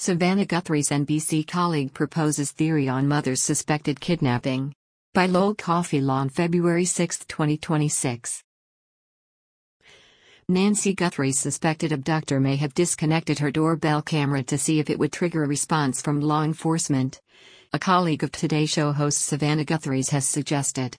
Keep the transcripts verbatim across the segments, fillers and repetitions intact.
Savannah Guthrie's N B C colleague proposes theory on mother's suspected kidnapping. By Lowell Cauffiel on February sixth, twenty twenty-six. Nancy Guthrie's suspected abductor may have disconnected her doorbell camera to see if it would trigger a response from law enforcement, a colleague of Today Show host Savannah Guthrie's has suggested.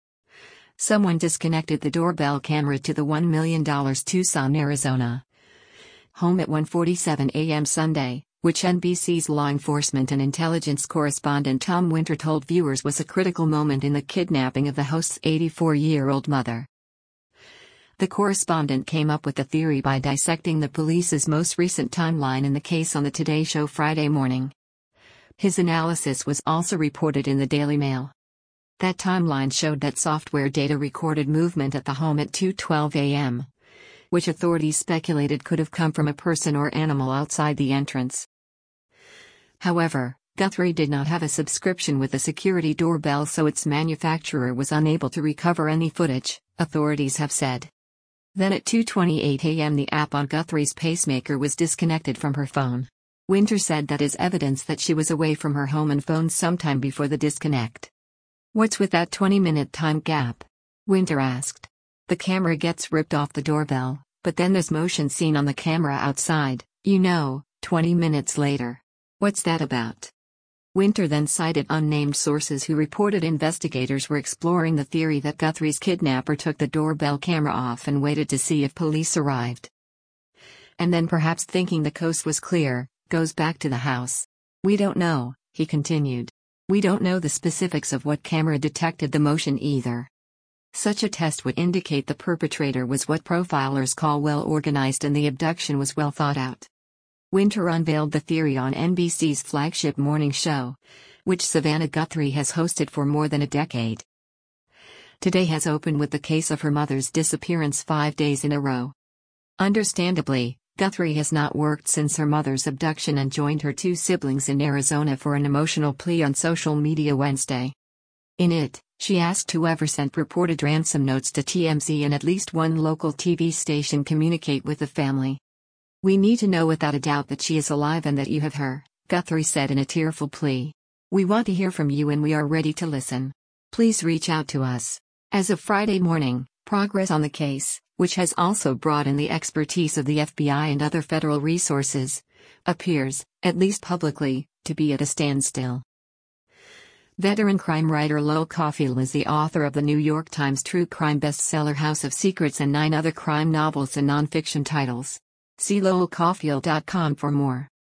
Someone disconnected the doorbell camera to the one million dollar Tucson, Arizona home at one forty-seven a m Sunday, which N B C's law enforcement and intelligence correspondent Tom Winter told viewers was a critical moment in the kidnapping of the host's eighty-four-year-old mother. The correspondent came up with the theory by dissecting the police's most recent timeline in the case on the Today Show Friday morning. His analysis was also reported in the Daily Mail. That timeline showed that software data recorded movement at the home at two twelve a m, which authorities speculated could have come from a person or animal outside the entrance. However, Guthrie did not have a subscription with the security doorbell, so its manufacturer was unable to recover any footage, authorities have said. Then at two twenty-eight a m the app on Guthrie's pacemaker was disconnected from her phone. Winter said that is evidence that she was away from her home and phone sometime before the disconnect. "What's with that twenty-minute time gap?" Winter asked. "The camera gets ripped off the doorbell, but then there's motion seen on the camera outside, you know, twenty minutes later. What's that about?" Winter then cited unnamed sources who reported investigators were exploring the theory that Guthrie's kidnapper took the doorbell camera off and waited to see if police arrived. And then, perhaps thinking the coast was clear, goes back to the house. "We don't know," he continued. "We don't know the specifics of what camera detected the motion either. Such a test would indicate the perpetrator was what profilers call well organized and the abduction was well thought out." Winter unveiled the theory on N B C's flagship morning show, which Savannah Guthrie has hosted for more than a decade. Today has opened with the case of her mother's disappearance five days in a row. Understandably, Guthrie has not worked since her mother's abduction and joined her two siblings in Arizona for an emotional plea on social media Wednesday. In it, she asked whoever sent purported ransom notes to T M Z and at least one local T V station communicate with the family. "We need to know without a doubt that she is alive and that you have her," Guthrie said in a tearful plea. "We want to hear from you and we are ready to listen. Please reach out to us." As of Friday morning, progress on the case, which has also brought in the expertise of the F B I and other federal resources, appears, at least publicly, to be at a standstill. Veteran crime writer Lowell Cauffiel is the author of the New York Times true crime bestseller House of Secrets and nine other crime novels and nonfiction titles. See lowell cauffiel dot com for more.